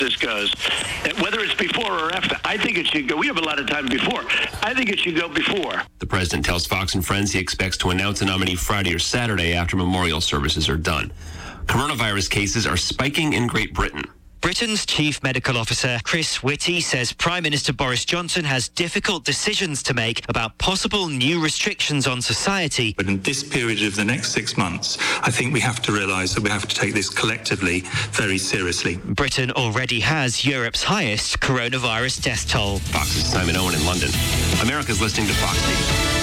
this goes, whether it's before or after, I think it should go. We have a lot of time before. I think it should go before. The president tells Fox and Friends he expects to announce a nominee Friday or Saturday after memorial services are done. Coronavirus cases are spiking in Great Britain. Britain's Chief Medical Officer Chris Whitty says Prime Minister Boris Johnson has difficult decisions to make about possible new restrictions on society. But in this period of the next 6 months, I think we have to realise that we have to take this collectively very seriously. Britain already has Europe's highest coronavirus death toll. Fox's Simon Owen in London. America's listening to Fox News.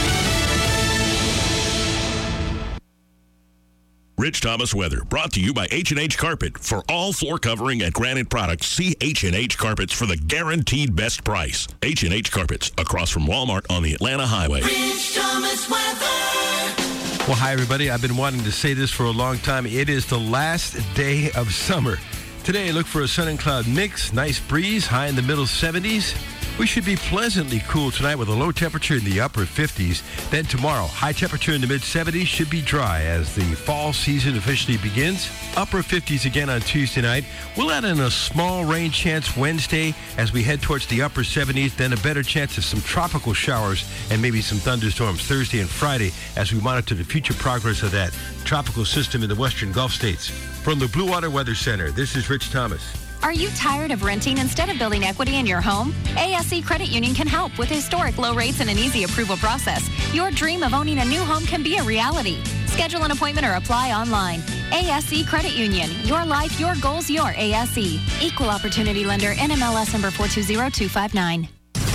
Rich Thomas weather, brought to you by H&H Carpet. For all floor covering and granite products, see H&H Carpets for the guaranteed best price. H&H Carpets, across from Walmart on the Atlanta Highway. Rich Thomas weather. Well, hi, everybody. I've been wanting to say this for a long time. It is the last day of summer. Today, look for a sun and cloud mix, nice breeze, high in the middle 70s. We should be pleasantly cool tonight with a low temperature in the upper 50s. Then tomorrow, high temperature in the mid-70s, should be dry as the fall season officially begins. Upper 50s again on Tuesday night. We'll add in a small rain chance Wednesday as we head towards the upper 70s. Then a better chance of some tropical showers and maybe some thunderstorms Thursday and Friday as we monitor the future progress of that tropical system in the western Gulf states. From the Blue Water Weather Center, this is Rich Thomas. Are you tired of renting instead of building equity in your home? ASC Credit Union can help with historic low rates and an easy approval process. Your dream of owning a new home can be a reality. Schedule an appointment or apply online. ASC Credit Union. Your life, your goals, your ASC. Equal Opportunity Lender. NMLS number 420259.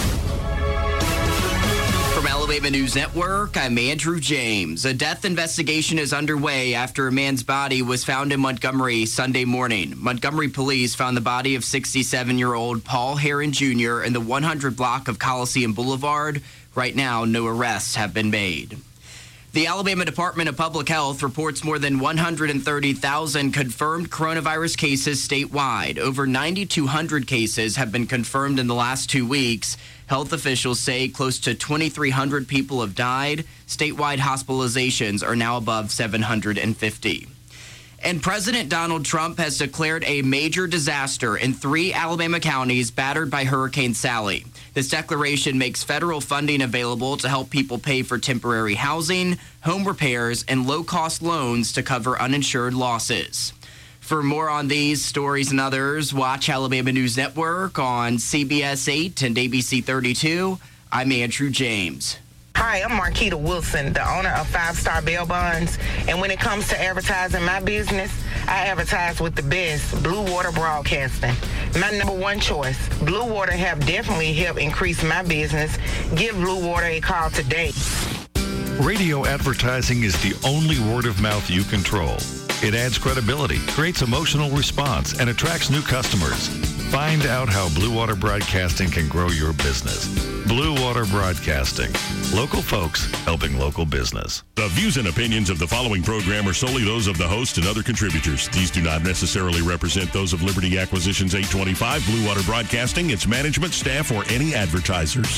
From Alabama News Network, I'm Andrew James. A death investigation is underway after a man's body was found in Montgomery Sunday morning. Montgomery police found the body of 67-year-old Paul Heron Jr. in the 100 block of Coliseum Boulevard. Right now, no arrests have been made. The Alabama Department of Public Health reports more than 130,000 confirmed coronavirus cases statewide. Over 9,200 cases have been confirmed in the last 2 weeks. Health officials say close to 2,300 people have died. Statewide hospitalizations are now above 750. And President Donald Trump has declared a major disaster in 3 Alabama counties battered by Hurricane Sally. This declaration makes federal funding available to help people pay for temporary housing, home repairs, and low-cost loans to cover uninsured losses. For more on these stories and others, watch Alabama News Network on CBS 8 and ABC 32. I'm Andrew James. Hi, I'm Marquita Wilson, the owner of 5 Star Bail Bonds. And when it comes to advertising my business, I advertise with the best, Blue Water Broadcasting. My number one choice. Blue Water have definitely helped increase my business. Give Blue Water a call today. Radio advertising is the only word of mouth you control. It adds credibility, creates emotional response, and attracts new customers. Find out how Blue Water Broadcasting can grow your business. Blue Water Broadcasting. Local folks helping local business. The views and opinions of the following program are solely those of the host and other contributors. These do not necessarily represent those of Liberty Acquisitions 825, Blue Water Broadcasting, its management, staff, or any advertisers.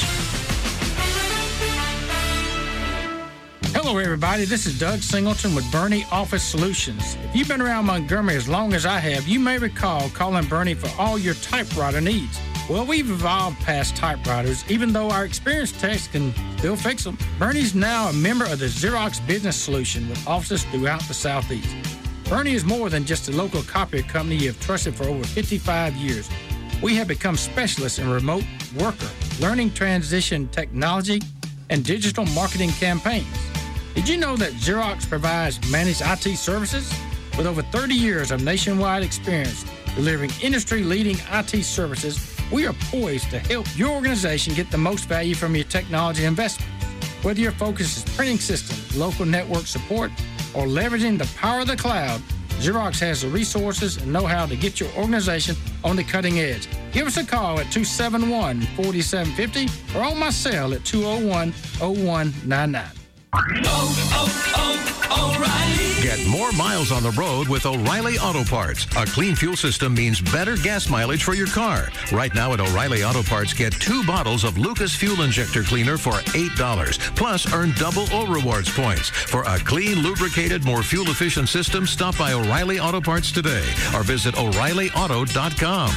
Hello, everybody. This is Doug Singleton with Bernie Office Solutions. If you've been around Montgomery as long as I have, you may recall calling Bernie for all your typewriter needs. Well, we've evolved past typewriters, even though our experienced techs can still fix them. Bernie's now a member of the Xerox Business Solution with offices throughout the Southeast. Bernie is more than just a local copier company you have trusted for over 55 years. We have become specialists in remote worker, learning transition technology, and digital marketing campaigns. Did you know that Xerox provides managed IT services? With over 30 years of nationwide experience delivering industry-leading IT services, we are poised to help your organization get the most value from your technology investments. Whether your focus is printing systems, local network support, or leveraging the power of the cloud, Xerox has the resources and know-how to get your organization on the cutting edge. Give us a call at 271-4750 or on my cell at 201-0199. O'Reilly. Get more miles on the road with O'Reilly Auto Parts. A clean fuel system means better gas mileage for your car. Right now at O'Reilly Auto Parts, get 2 bottles of Lucas Fuel Injector Cleaner for $8. Plus, earn double O Rewards points. For a clean, lubricated, more fuel-efficient system, stop by O'Reilly Auto Parts today or visit O'ReillyAuto.com.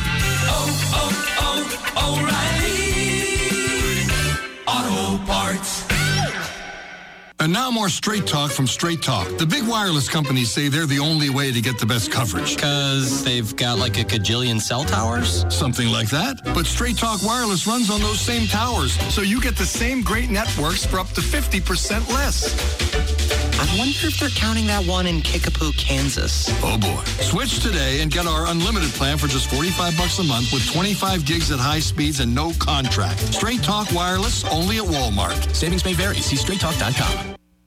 O'Reilly Auto Parts. And now more Straight Talk from Straight Talk. The big wireless companies say they're the only way to get the best coverage. Because they've got like a gajillion cell towers? Something like that. But Straight Talk Wireless runs on those same towers, so you get the same great networks for up to 50% less. I wonder if they're counting that one in Kickapoo, Kansas. Oh boy. Switch today and get our unlimited plan for just $45 a month with 25 gigs at high speeds and no contract. Straight Talk Wireless, only at Walmart. Savings may vary. See straighttalk.com.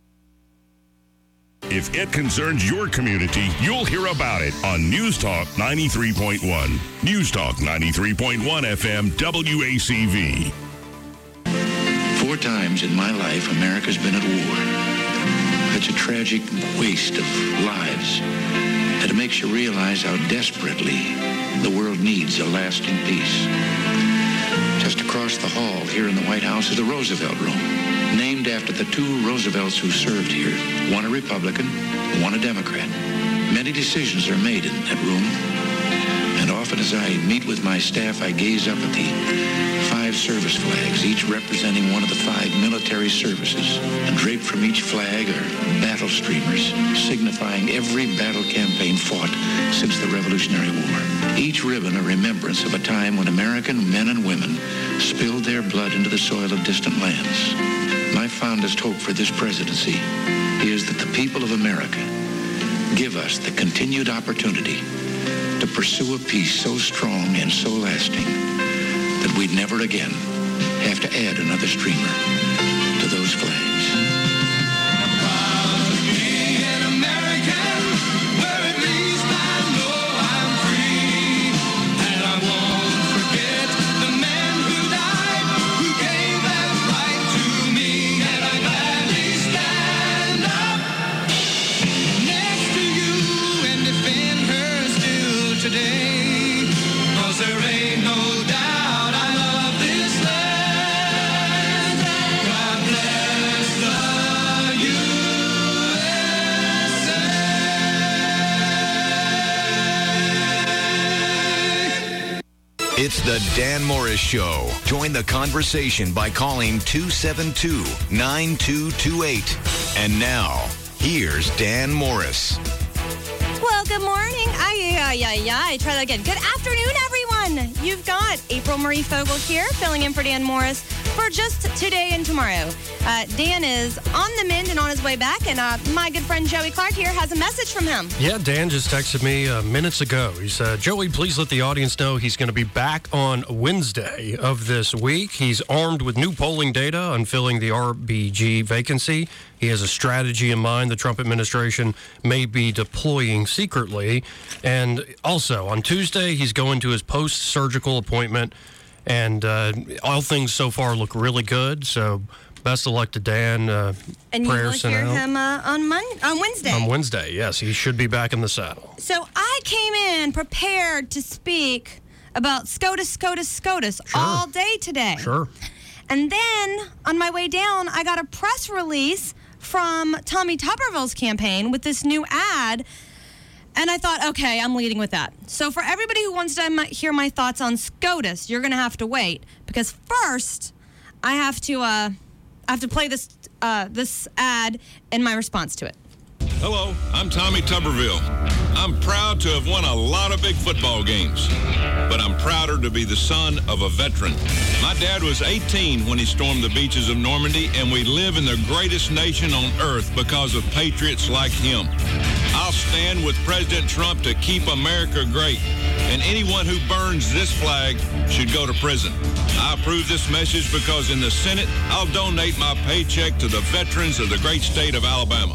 If it concerns your community, you'll hear about it on News Talk 93.1. News Talk 93.1 FM WACV. 4 times in my life, America's been at war. It's a tragic waste of lives. And it makes you realize how desperately the world needs a lasting peace. Just across the hall here in the White House is the Roosevelt Room, named after the 2 Roosevelts who served here, one a Republican, one a Democrat. Many decisions are made in that room, and often as I meet with my staff, I gaze up at the 5 service flags, each representing one of the 5 military services, and draped from each flag are battle streamers, signifying every battle campaign fought since the Revolutionary War. Each ribbon a remembrance of a time when American men and women spilled their blood into the soil of distant lands. My fondest hope for this presidency is that the people of America give us the continued opportunity to pursue a peace so strong and so lasting that we'd never again have to add another streamer to those flags. It's the Dan Morris Show. Join the conversation by calling 272-9228. And now, here's Dan Morris. Well, good morning. Try that again. Good afternoon, everyone. You've got April Marie Fogel here, filling in for Dan Morris for just today and tomorrow. Dan is on the mend and on his way back, and my good friend Joey Clark here has a message from him. Yeah, Dan just texted me minutes ago. He said, Joey, please let the audience know he's going to be back on Wednesday of this week. He's armed with new polling data on filling the RBG vacancy. He has a strategy in mind the Trump administration may be deploying secretly. And also, on Tuesday, he's going to his post-surgical appointment, and all things so far look really good, so best of luck to Dan. And you will hear him on Wednesday. On Wednesday, yes. He should be back in the saddle. So I came in prepared to speak about SCOTUS all day today. Sure. And then on my way down, I got a press release from Tommy Tuberville's campaign with this new ad. And I thought, okay, I'm leading with that. So for everybody who wants to hear my thoughts on SCOTUS, you're going to have to wait. Because first, I have to play this ad and my response to it. Hello, I'm Tommy Tuberville. I'm proud to have won a lot of big football games, but I'm prouder to be the son of a veteran. My dad was 18 when he stormed the beaches of Normandy, and we live in the greatest nation on earth because of patriots like him. I'll stand with President Trump to keep America great, and anyone who burns this flag should go to prison. I approve this message because in the Senate, I'll donate my paycheck to the veterans of the great state of Alabama.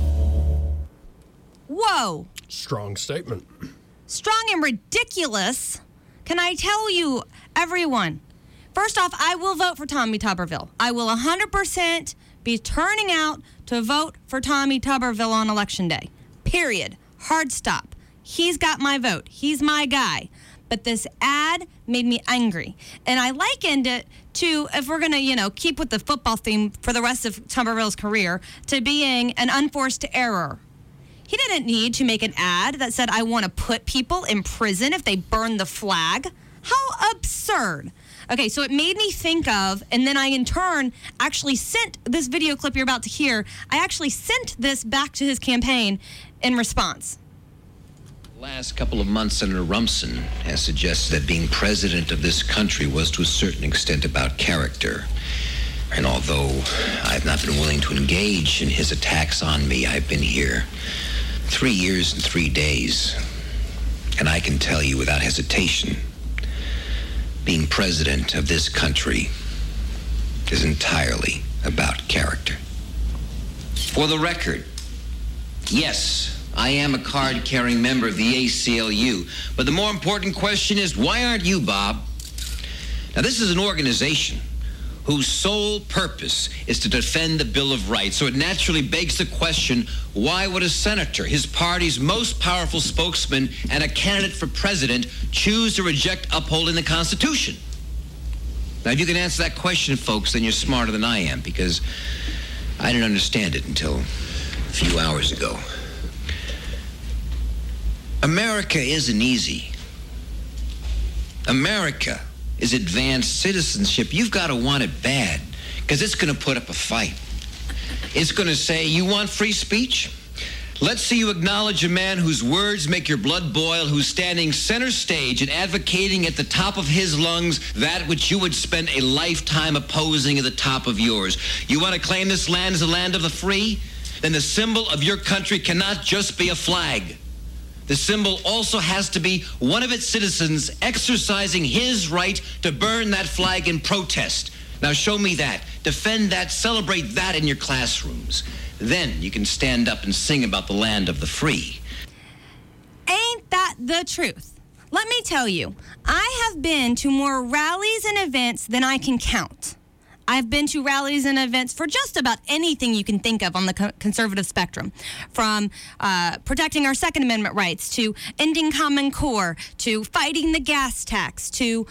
Whoa. Strong statement. Strong and ridiculous. Can I tell you, everyone? First off, I will vote for Tommy Tuberville. I will 100% be turning out to vote for Tommy Tuberville on Election Day. Period. Hard stop. He's got my vote. He's my guy. But this ad made me angry. And I likened it to, if we're going to, keep with the football theme for the rest of Tuberville's career, to being an unforced error. He didn't need to make an ad that said, I want to put people in prison if they burn the flag. How absurd. Okay, so it made me think of, and then I in turn actually sent this video clip you're about to hear, I actually sent this back to his campaign in response. Last couple of months, Senator Rumson has suggested that being president of this country was to a certain extent about character. And although I've not been willing to engage in his attacks on me, I've been here 3 years and 3 days. And I can tell you without hesitation, being president of this country is entirely about character. For the record, yes, I am a card-carrying member of the ACLU, but the more important question is, why aren't you, Bob? Now, this is an organization whose sole purpose is to defend the Bill of Rights, so it naturally begs the question, why would a senator, his party's most powerful spokesman and a candidate for president, choose to reject upholding the Constitution? Now, if you can answer that question, folks, then you're smarter than I am, because I didn't understand it until a few hours ago. America isn't easy. America is advanced citizenship. You've got to want it bad, because it's going to put up a fight. It's going to say, you want free speech? Let's see you acknowledge a man whose words make your blood boil, who's standing center stage and advocating at the top of his lungs that which you would spend a lifetime opposing at the top of yours. You want to claim this land as the land of the free? Then the symbol of your country cannot just be a flag. The symbol also has to be one of its citizens exercising his right to burn that flag in protest. Now show me that. Defend that. Celebrate that in your classrooms. Then you can stand up and sing about the land of the free. Ain't that the truth? Let me tell you, I have been to more rallies and events than I can count. I've been to rallies and events for just about anything you can think of on the conservative spectrum, from protecting our Second Amendment rights to ending Common Core to fighting the gas tax to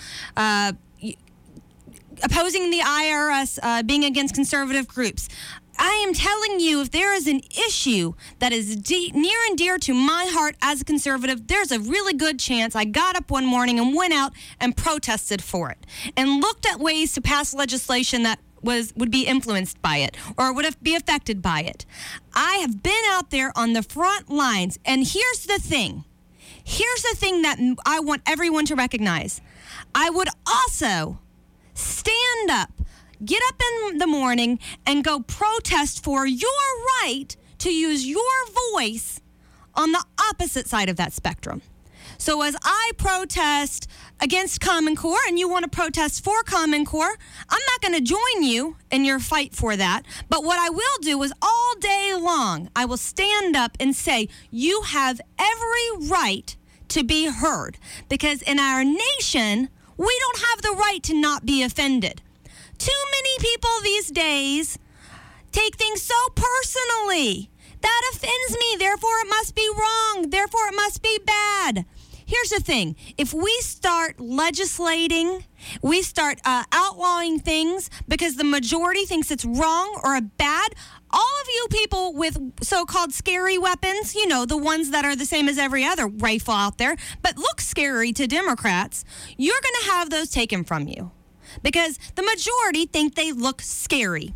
opposing the IRS, being against conservative groups. I am telling you, if there is an issue that is near and dear to my heart as a conservative, there's a really good chance I got up one morning and went out and protested for it and looked at ways to pass legislation that would be influenced by it or would be affected by it. I have been out there on the front lines, and here's the thing. Here's the thing that I want everyone to recognize. I would also stand up, get up in the morning and go protest for your right to use your voice on the opposite side of that spectrum. So as I protest against Common Core and you want to protest for Common Core, I'm not going to join you in your fight for that. But what I will do is all day long, I will stand up and say, you have every right to be heard. Because in our nation, we don't have the right to not be offended. Too many people these days take things so personally. That offends me, therefore it must be wrong, therefore it must be bad. Here's the thing. If we start legislating, we start outlawing things because the majority thinks it's wrong or bad, all of you people with so-called scary weapons, you know, the ones that are the same as every other rifle out there, but look scary to Democrats, you're going to have those taken from you because the majority think they look scary.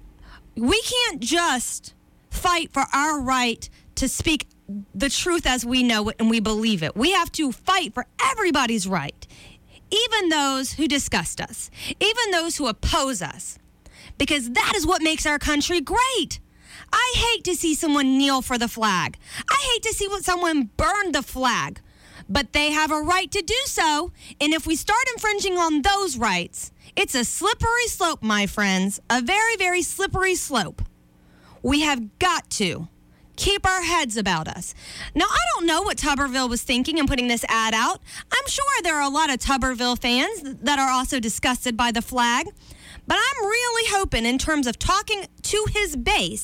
We can't just fight for our right to speak the truth as we know it and we believe it. We have to fight for everybody's right, even those who disgust us, even those who oppose us, because that is what makes our country great. I hate to see someone kneel for the flag. I hate to see someone burn the flag, but they have a right to do so. And if we start infringing on those rights, it's a slippery slope, my friends, a very, very slippery slope. We have got to keep our heads about us. Now, I don't know what Tuberville was thinking in putting this ad out. I'm sure there are a lot of Tuberville fans that are also disgusted by the flag. But I'm really hoping, in terms of talking to his base,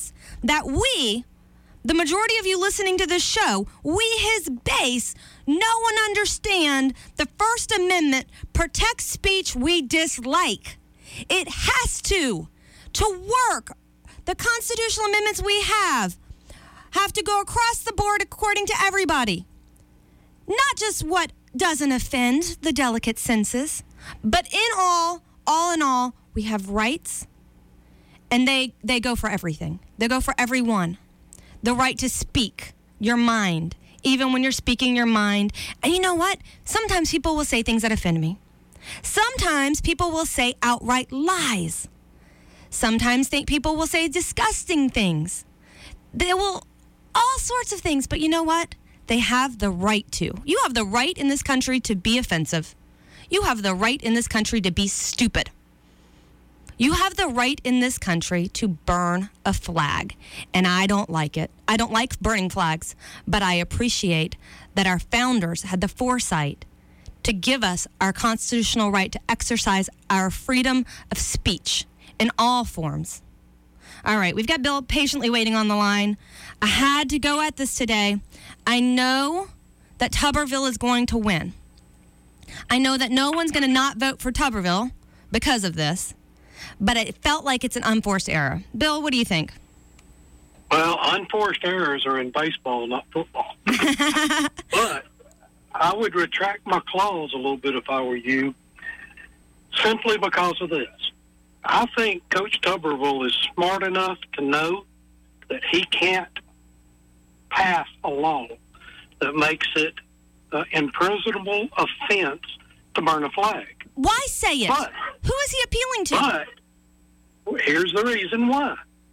that we, the majority of you listening to this show, we, his base, know and understand the First Amendment protects speech we dislike. It has to work. The constitutional amendments we have to go across the board according to everybody. Not just what doesn't offend the delicate senses, but all in all, we have rights, and they go for everything. They go for everyone. The right to speak your mind, even when you're speaking your mind. And you know what? Sometimes people will say things that offend me. Sometimes people will say outright lies. Sometimes people will say disgusting things. They will, all sorts of things. But you know what? They have the right to. You have the right in this country to be offensive. You have the right in this country to be stupid. You have the right in this country to burn a flag, and I don't like it. I don't like burning flags, but I appreciate that our founders had the foresight to give us our constitutional right to exercise our freedom of speech in all forms. All right, we've got Bill patiently waiting on the line. I had to go at this today. I know that Tuberville is going to win. I know that no one's going to not vote for Tuberville because of this. But it felt like it's an unforced error. Bill, what do you think? Well, unforced errors are in baseball, not football. But I would retract my clause a little bit if I were you, simply because of this. I think Coach Tuberville is smart enough to know that he can't pass a law that makes it an imprisonable offense to burn a flag. Why say it? But, who is he appealing to? But here's the reason why.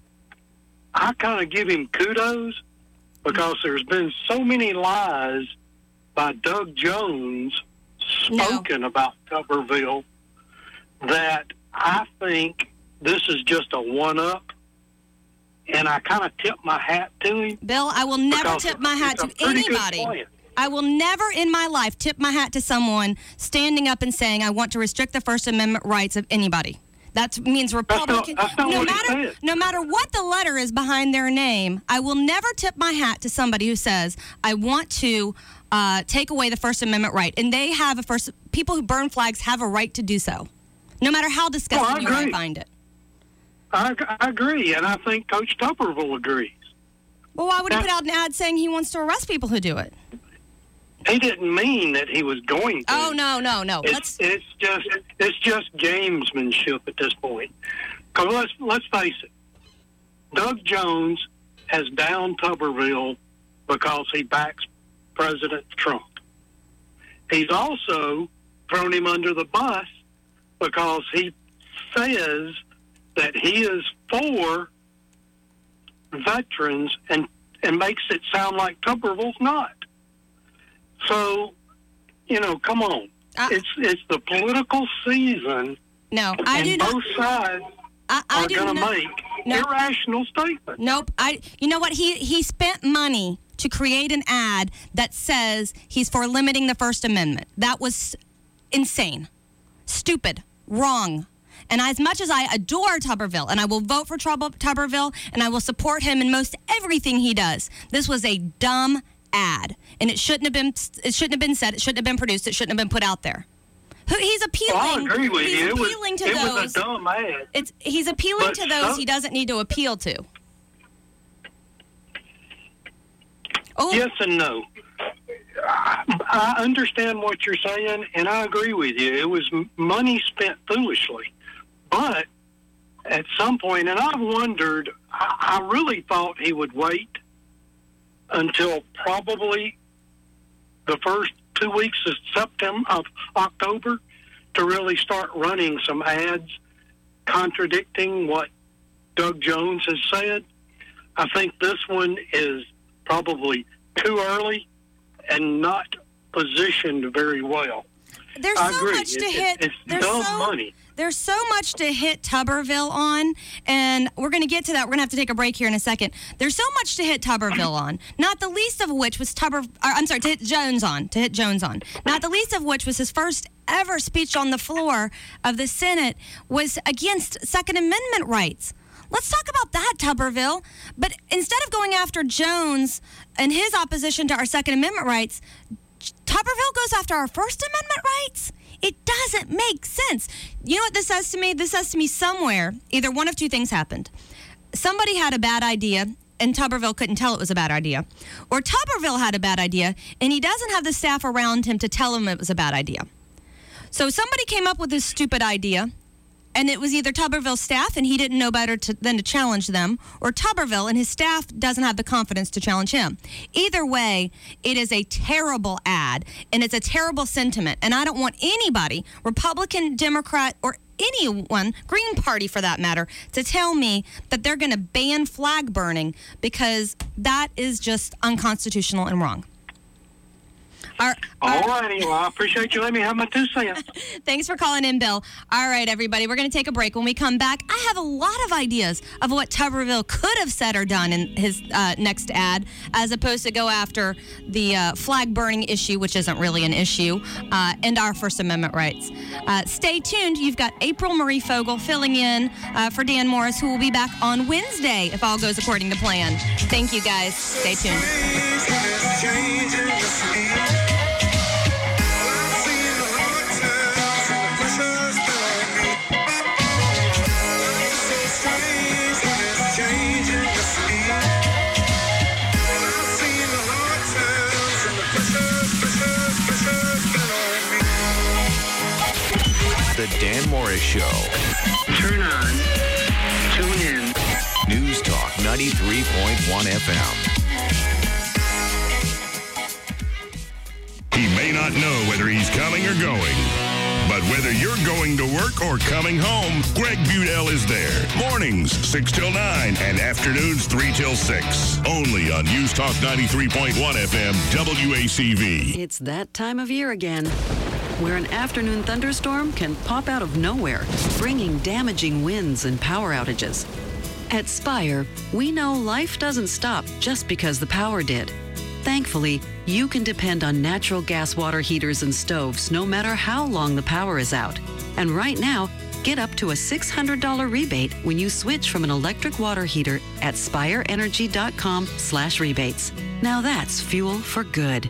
I kind of give him kudos because there's been so many lies by Doug Jones spoken about Tuberville that I think this is just a one-up, and I kind of tip my hat to him. Bill, I will never tip my hat to anybody. I will never in my life tip my hat to someone standing up and saying, I want to restrict the First Amendment rights of anybody. That means Republican. No matter what the letter is behind their name, I will never tip my hat to somebody who says, I want to take away the First Amendment right. And they have people who burn flags have a right to do so, no matter how disgusting you might find it. I agree, and I think Coach Tuberville agrees. Well, why would he put out an ad saying he wants to arrest people who do it? He didn't mean that he was going to. Oh, no. It's just gamesmanship at this point. Because let's face it, Doug Jones has downed Tuberville because he backs President Trump. He's also thrown him under the bus because he says that he is for veterans and makes it sound like Tuberville's not. So, come on. It's the political season. No, I do not. Both sides are going to make irrational statements. Nope. You know what? He spent money to create an ad that says he's for limiting the First Amendment. That was insane, stupid, wrong. And as much as I adore Tuberville, and I will vote for Tuberville, and I will support him in most everything he does, this was a dumb ad, and it shouldn't have been said, it shouldn't have been produced, it shouldn't have been put out there. He's appealing. Well, I agree with you. It was a dumb ad. He's appealing to those he doesn't need to appeal to. Oh. Yes and no. I understand what you're saying, and I agree with you. It was money spent foolishly. But at some point, and I've wondered, I really thought he would wait until probably the first 2 weeks of October to really start running some ads contradicting what Doug Jones has said. I think this one is probably too early and not positioned very well. There's so much to hit. It's dumb money. There's so much to hit Tuberville on, and we're going to get to that. We're going to have to take a break here in a second. There's so much to hit Tuberville on, not the least of which was to hit Jones on. Not the least of which was his first ever speech on the floor of the Senate was against Second Amendment rights. Let's talk about that, Tuberville. But instead of going after Jones and his opposition to our Second Amendment rights, Tuberville goes after our First Amendment rights? It doesn't make sense. You know what this says to me? This says to me somewhere, either one of two things happened. Somebody had a bad idea, and Tuberville couldn't tell it was a bad idea. Or Tuberville had a bad idea, and he doesn't have the staff around him to tell him it was a bad idea. So somebody came up with this stupid idea, and it was either Tuberville's staff, and he didn't know better than to challenge them, or Tuberville and his staff doesn't have the confidence to challenge him. Either way, it is a terrible ad, and it's a terrible sentiment. And I don't want anybody, Republican, Democrat, or anyone, Green Party for that matter, to tell me that they're going to ban flag burning, because that is just unconstitutional and wrong. All righty. Well, I appreciate you letting me have my 2 cents. Thanks for calling in, Bill. All right, everybody, we're going to take a break. When we come back, I have a lot of ideas of what Tuberville could have said or done in his next ad, as opposed to go after the flag burning issue, which isn't really an issue, and our First Amendment rights. Stay tuned. You've got April Marie Fogel filling in for Dan Morris, who will be back on Wednesday if all goes according to plan. Thank you, guys. Stay tuned. The Dan Morris Show. Turn on. Tune in. News Talk 93.1 FM. He may not know whether he's coming or going, but whether you're going to work or coming home, Greg Budell is there. Mornings, 6 till 9, and afternoons, 3 till 6. Only on News Talk 93.1 FM, WACV. It's that time of year again, where an afternoon thunderstorm can pop out of nowhere, bringing damaging winds and power outages. At Spire, we know life doesn't stop just because the power did. Thankfully, you can depend on natural gas water heaters and stoves no matter how long the power is out. And right now, get up to a $600 rebate when you switch from an electric water heater at spireenergy.com/rebates. Now that's fuel for good.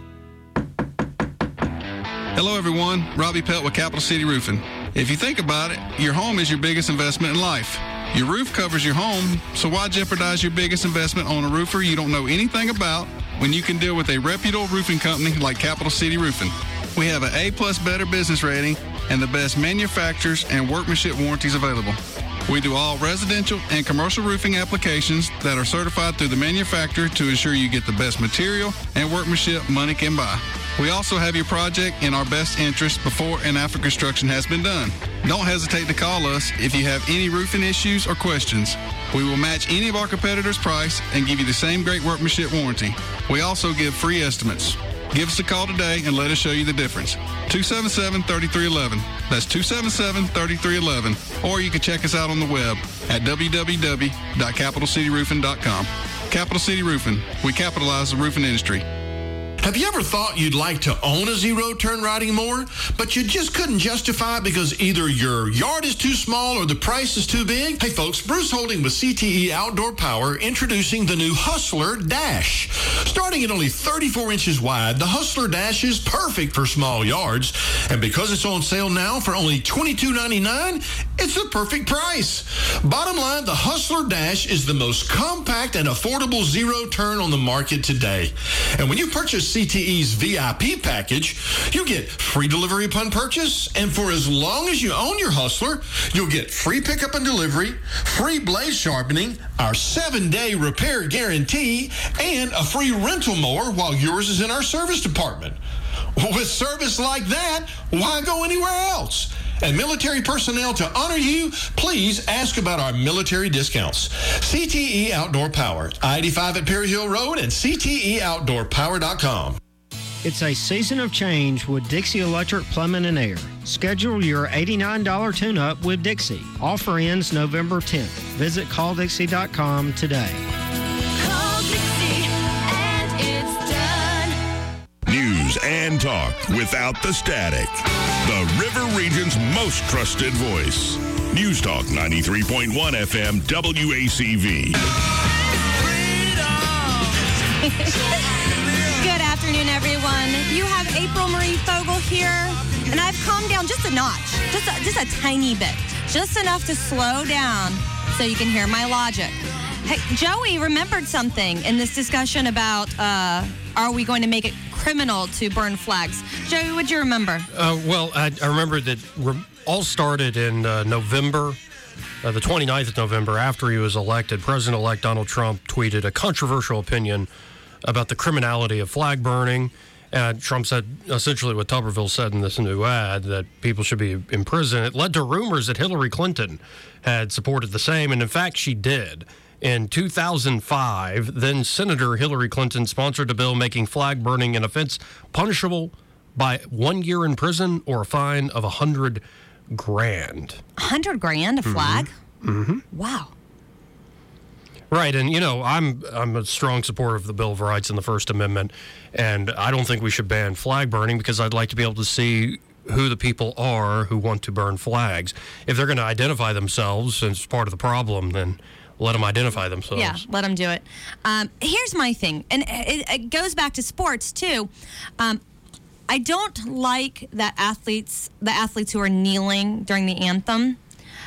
Hello, everyone. Robbie Pelt with Capital City Roofing. If you think about it, your home is your biggest investment in life. Your roof covers your home, so why jeopardize your biggest investment on a roofer you don't know anything about when you can deal with a reputable roofing company like Capital City Roofing? We have an A+ Better Business rating and the best manufacturers and workmanship warranties available. We do all residential and commercial roofing applications that are certified through the manufacturer to ensure you get the best material and workmanship money can buy. We also have your project in our best interest before and after construction has been done. Don't hesitate to call us if you have any roofing issues or questions. We will match any of our competitors' price and give you the same great workmanship warranty. We also give free estimates. Give us a call today and let us show you the difference. 277-3311. That's 277-3311. Or you can check us out on the web at www.capitalcityroofing.com. Capital City Roofing. We capitalize the roofing industry. Have you ever thought you'd like to own a zero-turn riding mower, but you just couldn't justify it because either your yard is too small or the price is too big? Hey folks, Bruce Holding with CTE Outdoor Power introducing the new Hustler Dash. Starting at only 34 inches wide, the Hustler Dash is perfect for small yards. And because it's on sale now for only $22.99, it's the perfect price. Bottom line, the Hustler Dash is the most compact and affordable zero-turn on the market today. And when you purchase CTE's VIP package, you get free delivery upon purchase, and for as long as you own your Hustler, you'll get free pickup and delivery, free blade sharpening, our 7-day repair guarantee, and a free rental mower while yours is in our service department. With service like that, why go anywhere else? And military personnel, to honor you, please ask about our military discounts. CTE Outdoor Power, I-85 at Perry Hill Road and CTEOutdoorPower.com. It's a season of change with Dixie Electric Plumbing and Air. Schedule your $89 tune-up with Dixie. Offer ends November 10th. Visit calldixie.com today. Call Dixie and it's done. News and talk without the static. The River Region's most trusted voice. News Talk 93.1 FM WACV. Good afternoon, everyone. You have April Marie Fogle here, and I've calmed down just a notch, just a tiny bit, just enough to slow down so you can hear my logic. Hey, Joey remembered something in this discussion about are we going to make it criminal to burn flags? Joey, what'd you remember? Well, I remember that all started in November, the 29th of November, after he was elected. President-elect Donald Trump tweeted a controversial opinion about the criminality of flag burning. Trump said essentially what Tuberville said in this new ad, that people should be in prison. It led to rumors that Hillary Clinton had supported the same, and in fact, she did. In 2005, then Senator Hillary Clinton sponsored a bill making flag burning an offense punishable by 1 year in prison or a fine of $100,000. $100,000 a flag? Mm-hmm. Wow. Right, and I'm a strong supporter of the Bill of Rights and the First Amendment, and I don't think we should ban flag burning because I'd like to be able to see who the people are who want to burn flags. If they're going to identify themselves as part of the problem, then let them identify themselves. Yeah, let them do it. Here's my thing, and it goes back to sports too. I don't like that the athletes who are kneeling during the anthem,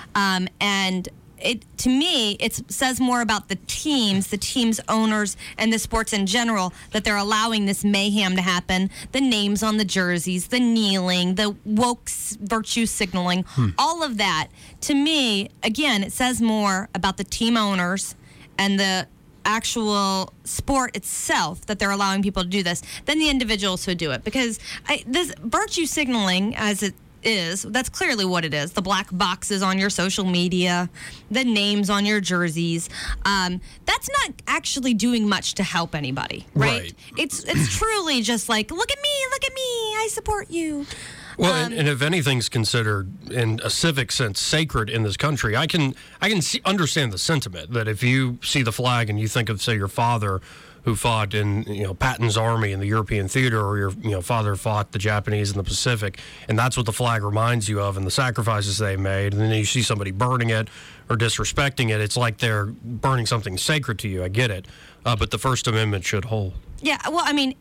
and to me, it says more about the team's owners, and the sports in general, that they're allowing this mayhem to happen. The names on the jerseys, the kneeling, the woke virtue signaling, all of that. To me, again, it says more about the team owners and the actual sport itself, that they're allowing people to do this, than the individuals who do it. Because this virtue signaling, as it is, that's clearly what it is. The black boxes on your social media, the names on your jerseys. That's not actually doing much to help anybody, right? It's truly just like, look at me, I support you. Well, and if anything's considered in a civic sense sacred in this country, I can understand the sentiment that if you see the flag and you think of, say, your father who fought in Patton's army in the European theater, or your father fought the Japanese in the Pacific, and that's what the flag reminds you of and the sacrifices they made, and then you see somebody burning it or disrespecting it, it's like they're burning something sacred to you. I get it, but the First Amendment should hold. Yeah, well, I mean,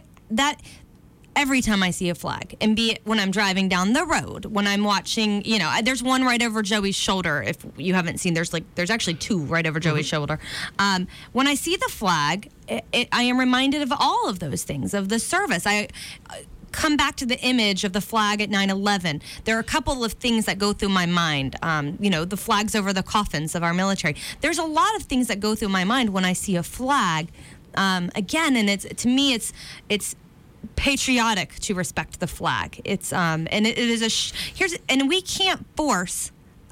every time I see a flag, and be it when I'm driving down the road, when I'm watching, there's one right over Joey's shoulder. If you haven't seen, there's actually two right over Joey's shoulder. When I see the flag, I am reminded of all of those things, of the service. I come back to the image of the flag at 9/11. There are a couple of things that go through my mind. The flags over the coffins of our military. There's a lot of things that go through my mind when I see a flag. Again, and to me, it's patriotic to respect the flag. It's and it is and we can't force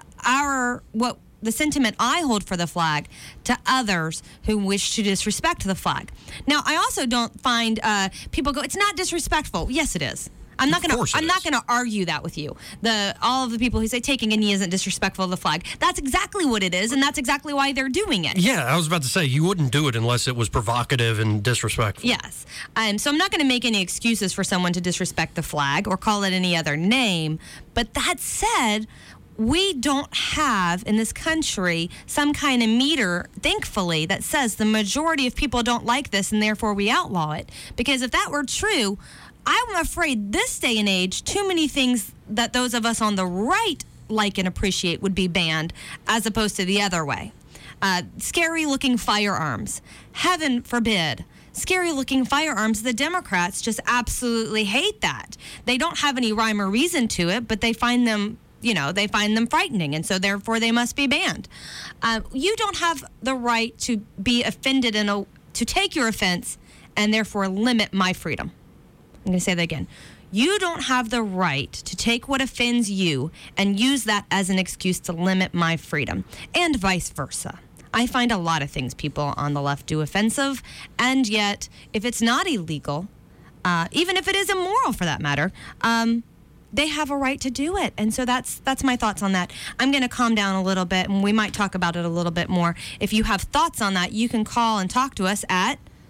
the sentiment I hold for the flag to others who wish to disrespect the flag. Now, I also don't find people go, it's not disrespectful. Yes, it is. I'm not going to argue that with you. All of the people who say taking a knee isn't disrespectful of the flag. That's exactly what it is, and that's exactly why they're doing it. Yeah, I was about to say, you wouldn't do it unless it was provocative and disrespectful. Yes. So I'm not going to make any excuses for someone to disrespect the flag or call it any other name. But that said, we don't have in this country some kind of meter, thankfully, that says the majority of people don't like this and therefore we outlaw it. Because if that were true, I'm afraid this day and age, too many things that those of us on the right like and appreciate would be banned, as opposed to the other way. Scary-looking firearms. Heaven forbid. Scary-looking firearms, the Democrats just absolutely hate that. They don't have any rhyme or reason to it, but they find them frightening, and so therefore they must be banned. You don't have the right to be offended to take your offense and therefore limit my freedom. I'm going to say that again. You don't have the right to take what offends you and use that as an excuse to limit my freedom, and vice versa. I find a lot of things people on the left do offensive, and yet if it's not illegal, even if it is immoral for that matter, they have a right to do it. And so that's my thoughts on that. I'm going to calm down a little bit, and we might talk about it a little bit more. If you have thoughts on that, you can call and talk to us at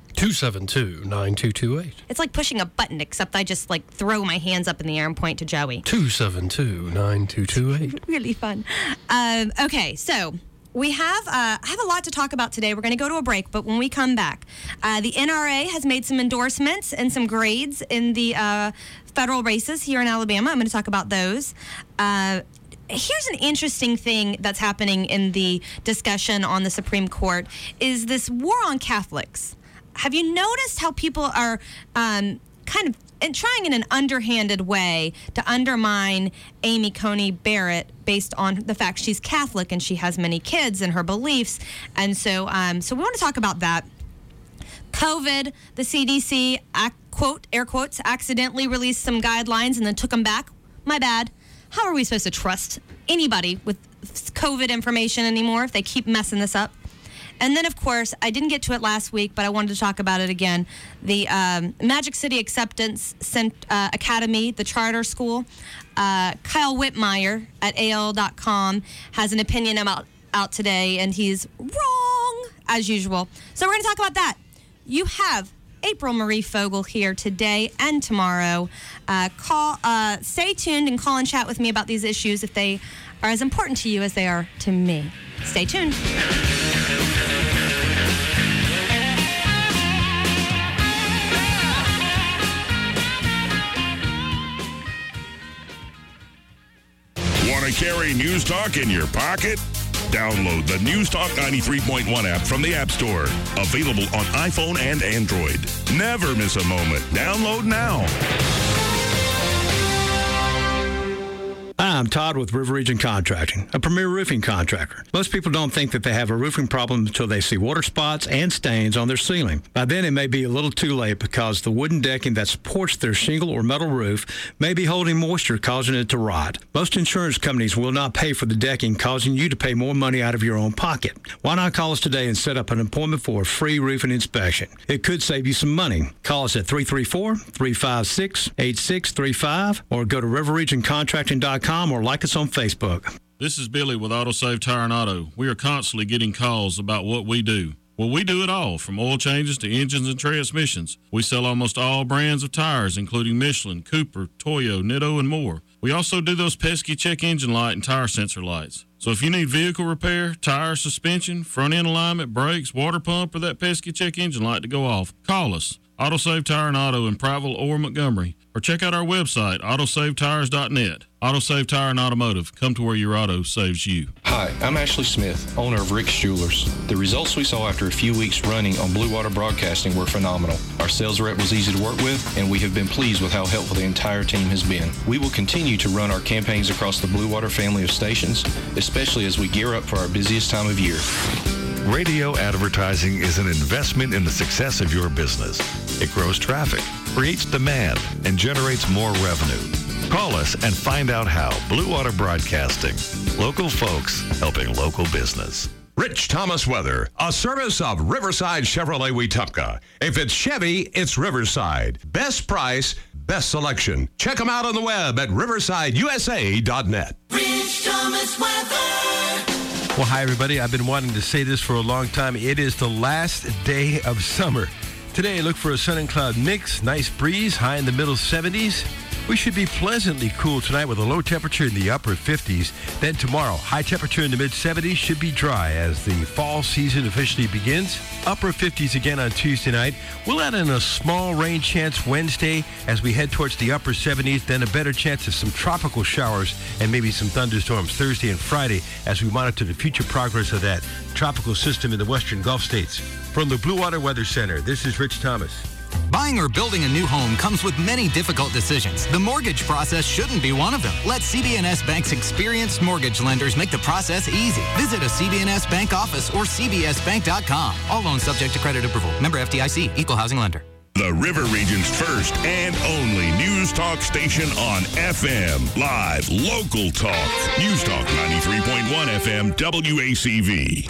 272-9228. It's like pushing a button, except I just like throw my hands up in the air and point to Joey. 272-9228. Really fun. Okay, so we have I have a lot to talk about today. We're going to go to a break, but when we come back, the NRA has made some endorsements and some grades in the federal races here in Alabama. I'm going to talk about those. Here's an interesting thing that's happening in the discussion on the Supreme Court is this war on Catholics. Have you noticed how people are kind of trying in an underhanded way to undermine Amy Coney Barrett based on the fact she's Catholic and she has many kids and her beliefs? And so we want to talk about that. COVID, the CDC, quote, air quotes, accidentally released some guidelines and then took them back. My bad. How are we supposed to trust anybody with COVID information anymore if they keep messing this up? And then, of course, I didn't get to it last week, but I wanted to talk about it again. The Magic City Acceptance Academy, the charter school, Kyle Whitmire at AL.com has an opinion out today, and he's wrong, as usual. So we're going to talk about that. You have April Marie Fogel here today and tomorrow. Stay tuned and call and chat with me about these issues if they are as important to you as they are to me. Stay tuned. Want to carry News Talk in your pocket? Download the News Talk 93.1 app from the App Store. Available on iPhone and Android. Never miss a moment. Download now. Hi, I'm Todd with River Region Contracting, a premier roofing contractor. Most people don't think that they have a roofing problem until they see water spots and stains on their ceiling. By then, it may be a little too late because the wooden decking that supports their shingle or metal roof may be holding moisture, causing it to rot. Most insurance companies will not pay for the decking, causing you to pay more money out of your own pocket. Why not call us today and set up an appointment for a free roofing inspection? It could save you some money. Call us at 334-356-8635 or go to riverregioncontracting.com or like us on Facebook. This is Billy with AutoSave Tire and Auto. We are constantly getting calls about what we do. Well, we do it all, from oil changes to engines and transmissions. We sell almost all brands of tires, including Michelin, Cooper, Toyo, Nitto, and more. We also do those pesky check engine light and tire sensor lights. So if you need vehicle repair, tire, suspension, front end alignment, brakes, water pump, or that pesky check engine light to go off, call us. AutoSave Tire and Auto in Prattville or Montgomery. Or check out our website, autosavetires.net. AutoSave Tire and Automotive. Come to where your auto saves you. Hi, I'm Ashley Smith, owner of Rick's Jewelers. The results we saw after a few weeks running on Blue Water Broadcasting were phenomenal. Our sales rep was easy to work with, and we have been pleased with how helpful the entire team has been. We will continue to run our campaigns across the Blue Water family of stations, especially as we gear up for our busiest time of year. Radio advertising is an investment in the success of your business. It grows traffic, creates demand, and generates more revenue. Call us and find out how. Blue Water Broadcasting. Local folks helping local business. Rich Thomas Weather, a service of Riverside Chevrolet Wetumpka. If it's Chevy, it's Riverside. Best price, best selection. Check them out on the web at riversideusa.net. Rich Thomas Weather. Well, hi, everybody. I've been wanting to say this for a long time. It is the last day of summer. Today, look for a sun and cloud mix, nice breeze, high in the middle 70s. We should be pleasantly cool tonight with a low temperature in the upper 50s. Then tomorrow, high temperature in the mid 70s, should be dry as the fall season officially begins. Upper 50s again on Tuesday night. We'll add in a small rain chance Wednesday as we head towards the upper 70s, then a better chance of some tropical showers and maybe some thunderstorms Thursday and Friday as we monitor the future progress of that tropical system in the western Gulf states. From the Blue Water Weather Center, this is Rich Thomas. Buying or building a new home comes with many difficult decisions. The mortgage process shouldn't be one of them. Let CB&S Bank's experienced mortgage lenders make the process easy. Visit a CB&S Bank office or cbsbank.com. All loans subject to credit approval. Member FDIC, Equal Housing Lender. The River Region's first and only News Talk station on FM. Live, local talk. News Talk 93.1 FM WACV.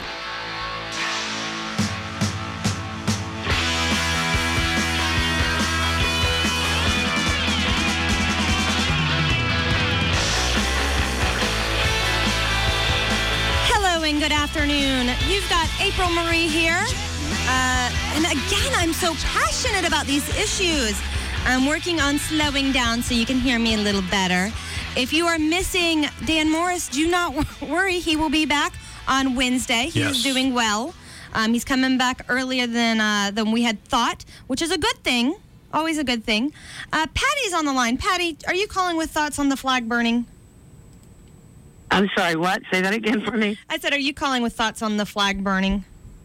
Good afternoon. You've got April Marie here. And again, I'm so passionate about these issues. I'm working on slowing down so you can hear me a little better. If you are missing Dan Morris, do not worry. He will be back on Wednesday. He's doing well. He's coming back earlier than we had thought, which is a good thing. Always a good thing. Patty's on the line. Patty, are you calling with thoughts on the flag burning? I'm sorry, what? Say that again for me. I said, are you calling with thoughts on the flag burning?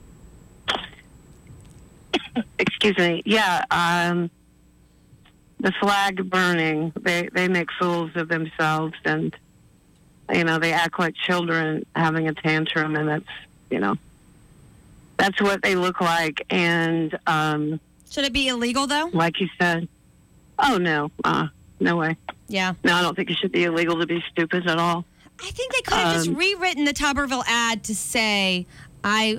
Excuse me. Yeah, the flag burning, they make fools of themselves, and, they act like children having a tantrum, and that's what they look like. And should it be illegal, though? Like you said. Oh, no. No way. Yeah. No, I don't think it should be illegal to be stupid at all. I think they could have just rewritten the Tuberville ad to say, I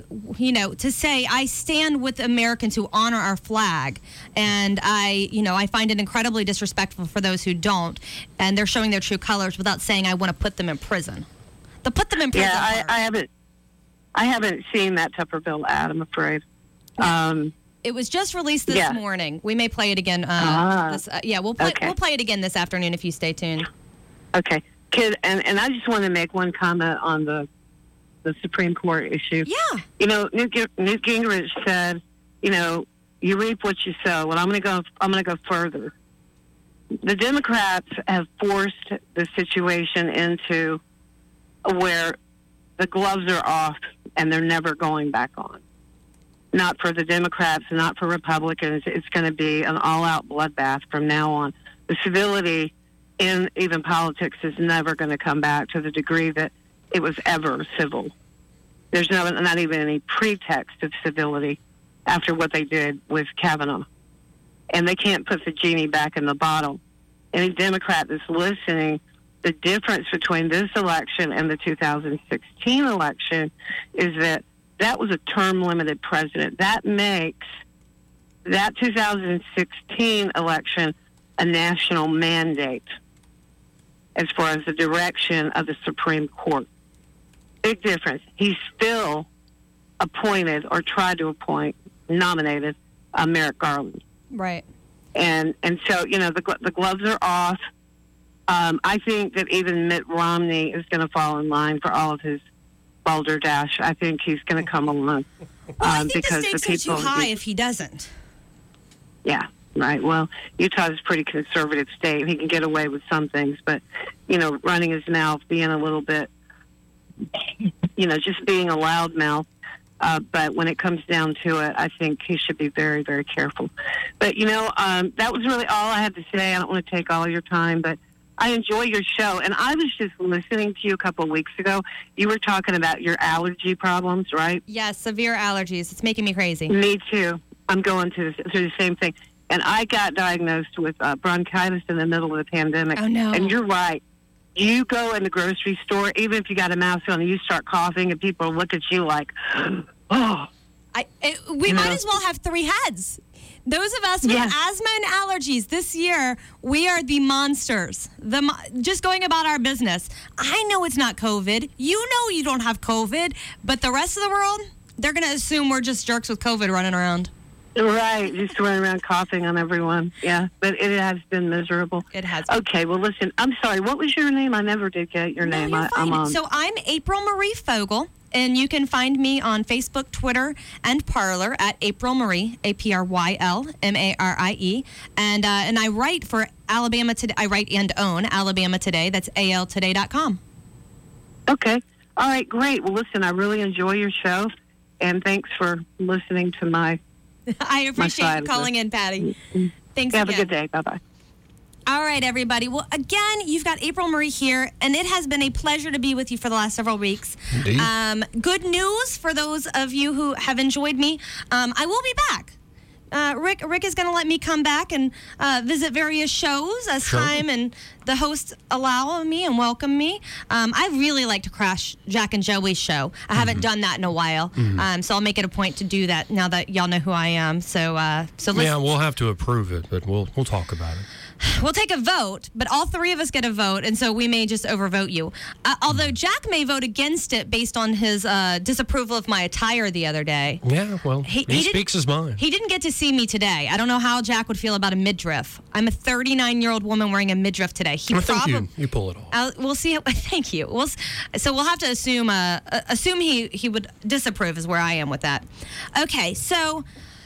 stand with Americans who honor our flag, and I find it incredibly disrespectful for those who don't, and they're showing their true colors without saying I want to put them in prison. The put them in prison. Yeah, I haven't seen that Tuberville ad, I'm afraid. It was just released this morning. We may play it again. We'll play it again this afternoon if you stay tuned. Okay. And I just want to make one comment on the Supreme Court issue. Yeah. Newt Gingrich said, you reap what you sow. Well, I'm going to go further. The Democrats have forced the situation into where the gloves are off and they're never going back on. Not for the Democrats, not for Republicans. It's going to be an all-out bloodbath from now on. The civility in even politics is never going to come back to the degree that it was ever civil. There's not even any pretext of civility after what they did with Kavanaugh. And they can't put the genie back in the bottle. Any Democrat that's listening, the difference between this election and the 2016 election is that was a term-limited president. That makes that 2016 election a national mandate as far as the direction of the Supreme Court. Big difference. He still appointed or tried to appoint, nominated Merrick Garland. Right. And so, the gloves are off. I think that even Mitt Romney is going to fall in line for all of his balderdash. I think he's going to come along. I think the stakes are too high if he doesn't. Yeah. Right. Well, Utah's a pretty conservative state. He can get away with some things, but, running his mouth, being a little bit, just being a loudmouth. But when it comes down to it, I think he should be very, very careful. But, that was really all I had to say. I don't want to take all your time, but I enjoy your show. And I was just listening to you a couple of weeks ago. You were talking about your allergy problems, right? Yes, severe allergies. It's making me crazy. Me too. I'm going through the same thing. And I got diagnosed with bronchitis in the middle of the pandemic. Oh, no. And you're right. You go in the grocery store, even if you got a mask on, and you start coughing, and people look at you like, oh. We might as well have three heads. Those of us with asthma and allergies this year, we are the monsters. Just going about our business. I know it's not COVID. You know you don't have COVID. But the rest of the world, they're going to assume we're just jerks with COVID running around. Right, just running around coughing on everyone. Yeah, but it has been miserable. It has. Okay, well, listen, I'm sorry. What was your name? I never did get your name. You're fine. So I'm April Marie Fogle, and you can find me on Facebook, Twitter, and Parler at April Marie, APRYLMARIE, and I write for Alabama Today. I write and own Alabama Today. That's ALtoday.com. Okay. All right, great. Well, listen, I really enjoy your show, and thanks for listening to my. I appreciate you calling in, Patty. Thanks Have a good day. Bye-bye. All right, everybody. Well, again, you've got April Marie here, and it has been a pleasure to be with you for the last several weeks. Indeed. Good news for those of you who have enjoyed me. I will be back. Rick is going to let me come back and visit various shows as time and the hosts allow me and welcome me. I really like to crash Jack and Joey's show. I haven't done that in a while, so I'll make it a point to do that now that y'all know who I am. So listen. Yeah, we'll have to approve it, but we'll talk about it. we'll take a vote, but all three of us get a vote, and so we may just overvote you. Although Jack may vote against it based on his disapproval of my attire the other day. Yeah, well, he speaks his mind. He didn't get to see me today. I don't know how Jack would feel about a midriff. I'm a 39-year-old woman wearing a midriff today. I think you pull it off. We'll see. Thank you. So we'll have to assume he would disapprove is where I am with that. Okay, so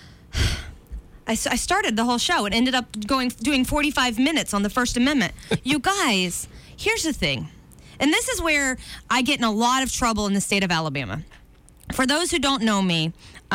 I started the whole show. It ended up doing 45 minutes on the First Amendment. You guys, here's the thing. And this is where I get in a lot of trouble in the state of Alabama. For those who don't know me,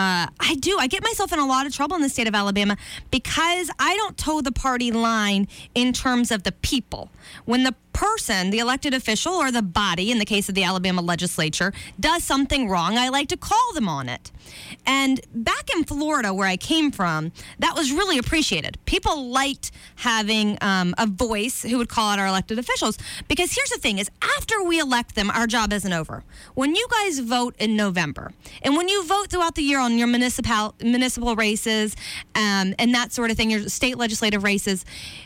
I get myself in a lot of trouble in the state of Alabama because I don't toe the party line in terms of the people. When the person, the elected official or the body, in the case of the Alabama legislature, does something wrong, I like to call them on it. And back in Florida, where I came from, that was really appreciated. People liked having a voice who would call out our elected officials. Because here's the thing, is after we elect them, our job isn't over. When you guys vote in November, and when you vote throughout the year on your municipal races and that sort of thing, your state legislative races,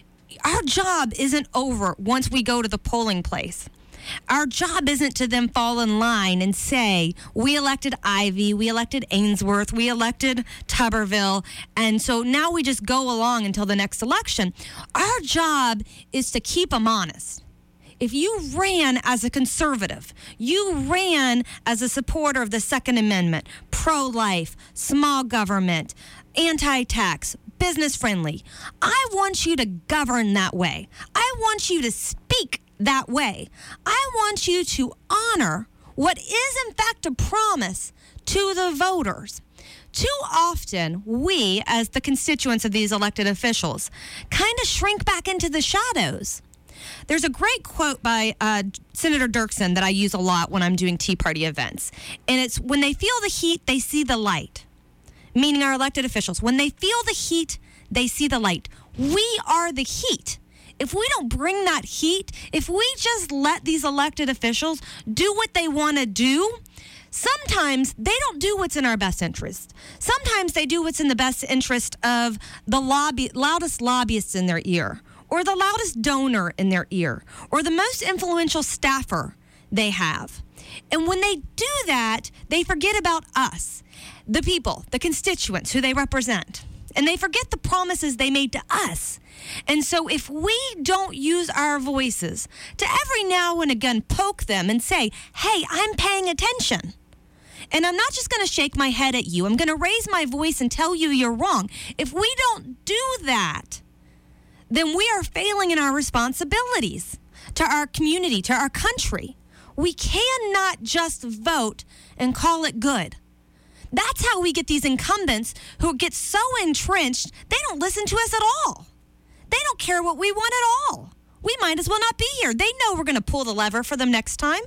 our job isn't over once we go to the polling place. Our job isn't to then fall in line and say, we elected Ivy, we elected Ainsworth, we elected Tuberville, and so now we just go along until the next election. Our job is to keep them honest. If you ran as a conservative, you ran as a supporter of the Second Amendment, pro-life, small government, anti-tax, business-friendly, I want you to govern that way. I want you to speak that way. I want you to honor what is in fact a promise to the voters. Too often, we, as the constituents of these elected officials, kind of shrink back into the shadows. There's a great quote by Senator Dirksen that I use a lot when I'm doing Tea Party events. And it's, when they feel the heat, they see the light. Meaning our elected officials. When they feel the heat, they see the light. We are the heat. If we don't bring that heat, if we just let these elected officials do what they want to do, sometimes they don't do what's in our best interest. Sometimes they do what's in the best interest of the loudest lobbyists in their ear, or the loudest donor in their ear, or the most influential staffer they have. And when they do that, they forget about us, the people, the constituents who they represent. And they forget the promises they made to us. And so if we don't use our voices to every now and again poke them and say, hey, I'm paying attention. And I'm not just going to shake my head at you. I'm going to raise my voice and tell you you're wrong. If we don't do that, then we are failing in our responsibilities to our community, to our country. We cannot just vote and call it good. That's how we get these incumbents who get so entrenched, they don't listen to us at all. They don't care what we want at all. We might as well not be here. They know we're going to pull the lever for them next time.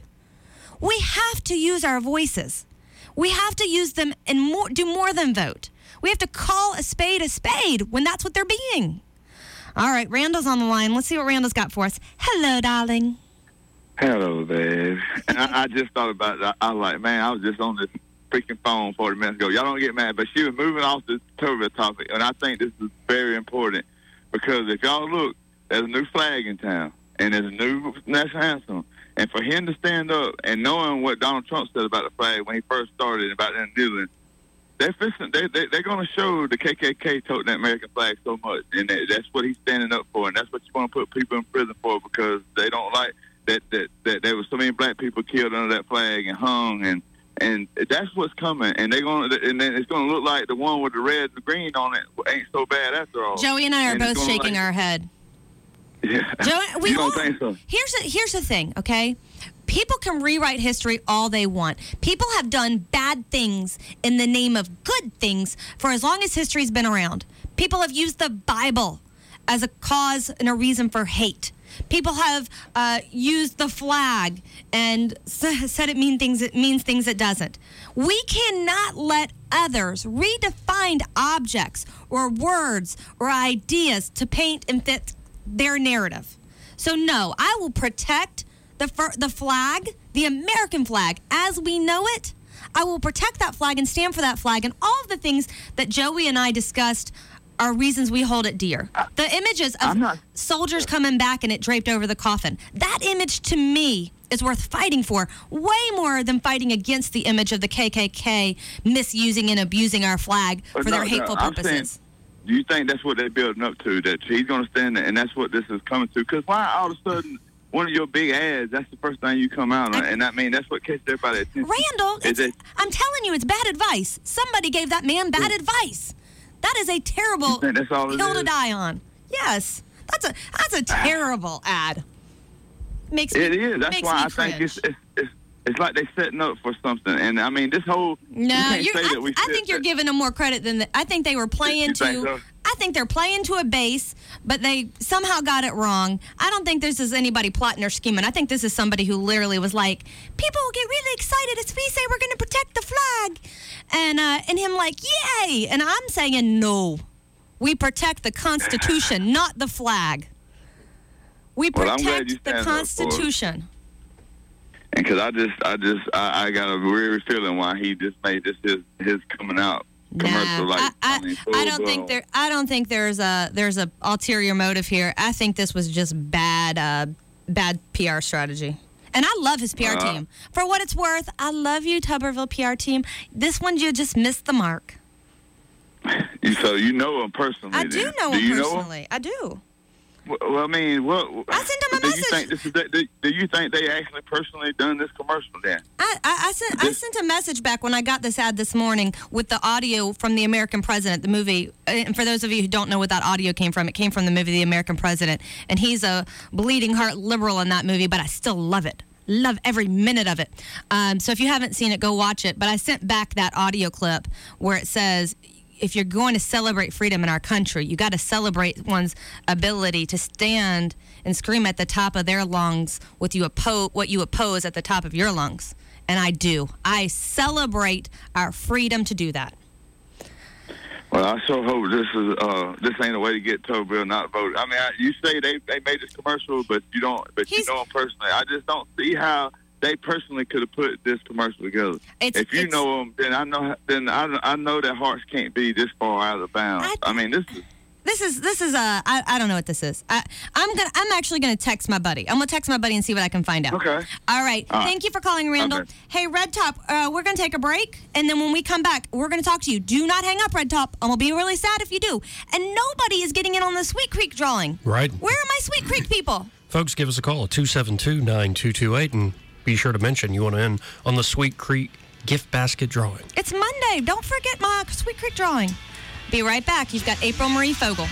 We have to use our voices. We have to use them and do more than vote. We have to call a spade when that's what they're being. All right, Randall's on the line. Let's see what Randall's got for us. Hello, darling. Hello there. And I just thought about it. I was like, man, I was just on this freaking phone 40 minutes ago. Y'all don't get mad, but she was moving off the Tuberville topic, and I think this is very important because if y'all look, there's a new flag in town, and there's a new national anthem, and for him to stand up and knowing what Donald Trump said about the flag when he first started about them kneeling, they're going to show the KKK toting that American flag so much, and that's what he's standing up for, and that's what you want to put people in prison for because they don't like that there was so many black people killed under that flag and hung and that's what's coming, and then it's going to look like the one with the red and the green on it ain't so bad after all. Joey and I are both shaking our head. Yeah, Joey, you don't think so? Here's the thing, okay? People can rewrite history all they want. People have done bad things in the name of good things for as long as history's been around. People have used the Bible as a cause and a reason for hate. People have used the flag and said it means things it doesn't. We cannot let others redefine objects or words or ideas to paint and fit their narrative. So no, I will protect the flag, the American flag, as we know it. I will protect that flag and stand for that flag and all of the things that Joey and I discussed are reasons we hold it dear. The images of soldiers coming back and it draped over the coffin. That image, to me, is worth fighting for way more than fighting against the image of the KKK misusing and abusing our flag for their hateful purposes. Saying, do you think that's what they're building up to, that he's going to stand there, and that's what this is coming to? Because why all of a sudden one of your big ads, that's the first thing you come out on, and I mean, that's what catches everybody's attention. Randall, I'm telling you, it's bad advice. Somebody gave that man bad advice. That is a terrible hill to die on. Yes, that's a terrible ad. Makes me, it is. That's why I think it's like they're setting up for something. And I mean, this whole I think you're giving them more credit than I think they were playing to. So? I think they're playing to a base, but they somehow got it wrong. I don't think this is anybody plotting or scheming. I think this is somebody who literally was like, people will get really excited as we say we're going to protect the flag. And him like, yay! And I'm saying, no. We protect the Constitution, not the flag. We protect the Constitution. And because I got a weird feeling why he just made this his coming out commercial. I don't think there's a ulterior motive here. I think this was just bad PR strategy. And I love his PR team. For what it's worth, I love you, Tuberville PR team. This one, you just missed the mark. So you know him personally? I do know him personally. I do. Well, I mean, I sent him a message. Do you think they actually personally done this commercial then? I sent a message back when I got this ad this morning with the audio from The American President, the movie. And for those of you who don't know what that audio came from, it came from the movie The American President. And he's a bleeding heart liberal in that movie, but I still love it. Love every minute of it. So if you haven't seen it, go watch it. But I sent back that audio clip where it says, if you're going to celebrate freedom in our country, you got to celebrate one's ability to stand and scream at the top of their lungs what you oppose at the top of your lungs. And I do. I celebrate our freedom to do that. Well, I so hope this ain't a way to get Tuberville not voted. I mean, you say they made this commercial, but you don't. But you know him personally. I just don't see how they personally could have put this commercial together. If you know them, then I know. Then I know that hearts can't be this far out of bounds. I mean, this is I don't know what this is. I'm actually gonna text my buddy. I'm gonna text my buddy and see what I can find out. Okay. All right. Thank you for calling, Randall. Okay. Hey, Red Top, we're gonna take a break, and then when we come back, we're gonna talk to you. Do not hang up, Red Top. I'm gonna be really sad if you do. And nobody is getting in on the Sweet Creek drawing. Right. Where are my Sweet Creek people? Folks, give us a call at 272-9228 and be sure to mention you want to end on the Sweet Creek gift basket drawing. It's Monday. Don't forget my Sweet Creek drawing. Be right back. You've got April Marie Fogel.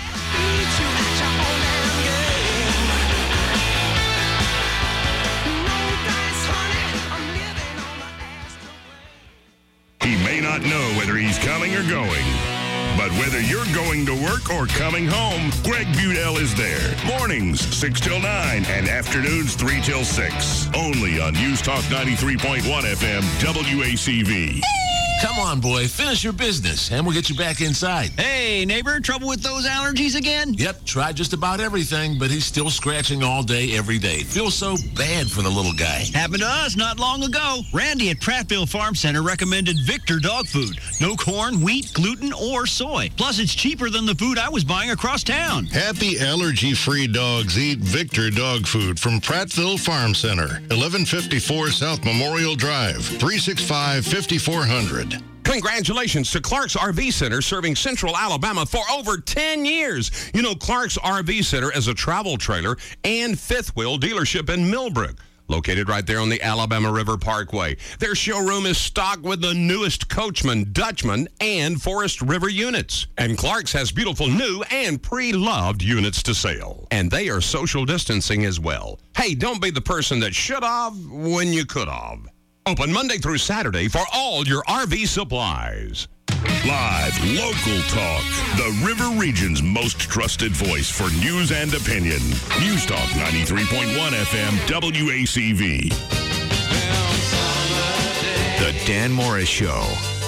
He may not know whether he's coming or going, but whether you're going to work or coming home, Greg Budell is there. Mornings, 6 till 9, and afternoons, 3 till 6. Only on News Talk 93.1 FM, WACV. Come on, boy. Finish your business, and we'll get you back inside. Hey, neighbor, trouble with those allergies again? Yep, tried just about everything, but he's still scratching all day, every day. Feels so bad for the little guy. Happened to us not long ago. Randy at Prattville Farm Center recommended Victor dog food. No corn, wheat, gluten, or soy. Plus, it's cheaper than the food I was buying across town. Happy allergy-free dogs eat Victor dog food from Prattville Farm Center, 1154 South Memorial Drive, 365-5400. Congratulations to Clark's RV Center, serving Central Alabama for over 10 years. You know, Clark's RV Center is a travel trailer and fifth wheel dealership in Millbrook, located right there on the Alabama River Parkway. Their showroom is stocked with the newest Coachman, Dutchman, and Forest River units. And Clark's has beautiful new and pre-loved units to sell. And they are social distancing as well. Hey, don't be the person that should have when you could have. Open Monday through Saturday for all your RV supplies. Live, local talk. The River Region's most trusted voice for news and opinion. News Talk 93.1 FM, WACV. The Dan Morris Show.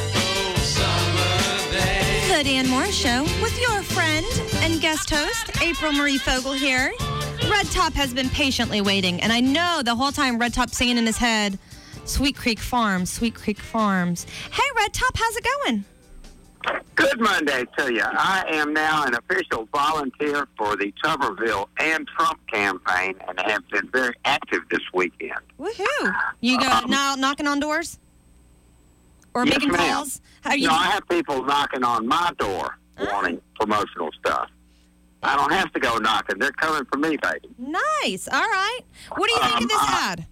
The Dan Morris Show with your friend and guest host, April Marie Fogel here. Red Top has been patiently waiting, and I know the whole time Red Top's singing in his head, Sweet Creek Farms, Sweet Creek Farms. Hey, Red Top, how's it going? Good Monday to you. I am now an official volunteer for the Tuberville and Trump campaign and have been very active this weekend. Woohoo! You go now knocking on doors? Or Yes, making ma'am. calls? How you? No, I have people knocking on my door wanting promotional stuff. I don't have to go knocking. They're coming for me, baby. Nice. All right. What do you think of this ad?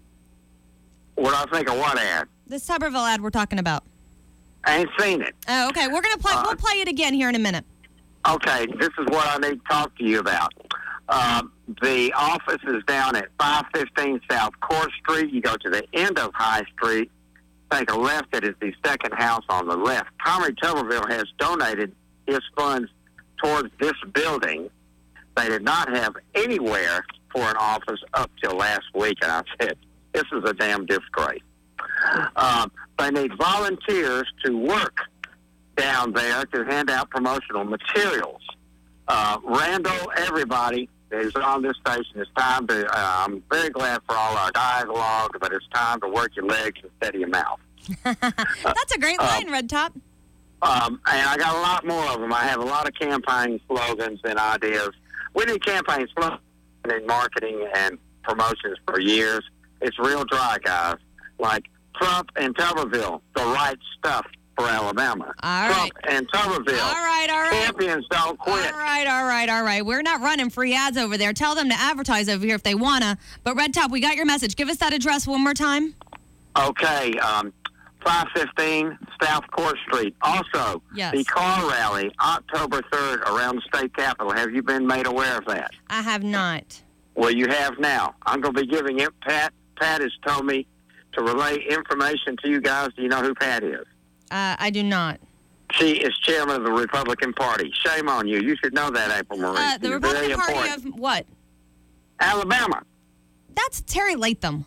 What do I think of what ad? This Tuberville ad we're talking about. I ain't seen it. Oh, okay. We're gonna play. We'll play it again here in a minute. Okay, this is what I need to talk to you about. The office is down at 515 South Court Street. You go to the end of High Street, take a left. It is the second house on the left. Tommy Tuberville has donated his funds towards this building. They did not have anywhere for an office up till last week, and I said, this is a damn disgrace. They need volunteers to work down there to hand out promotional materials. Randall, everybody is on this station. It's time to, I'm very glad for all our dialogue, but it's time to work your legs and steady your mouth. That's a great line, Red Top. And I got a lot more of them. I have a lot of campaign slogans and ideas. We need campaign slogans in marketing and promotions for years. It's real dry, guys. Like Trump and Tuberville, the right stuff for Alabama. Trump and Tuberville. All right. Champions don't quit. All right. We're not running free ads over there. Tell them to advertise over here if they wanna. But Red Top, we got your message. Give us that address one more time. Okay. 515 South Court Street. Also, the car rally, October 3rd, around the state capitol. Have you been made aware of that? I have not. Well, you have now. I'm going to be giving it. Pat has told me to relay information to you guys. Do you know who Pat is? I do not. She is chairman of the Republican Party. Shame on you. You should know that, April Marie. The You're Republican very Party important. of what? Alabama. That's Terry Latham.